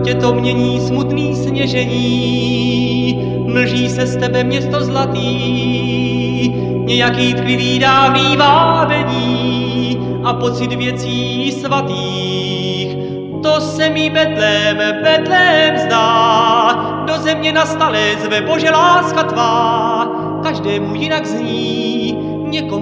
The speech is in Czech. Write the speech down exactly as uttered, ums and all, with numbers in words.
tě to mění smutný sněžení, mlží se z tebe město zlatý, nějaký tklivý dávný vábení a pocit věcí svatých. To se mi Betlém, Betlém zdá, do země nastalé zve Bože láska tvá, každému jinak zní, někomu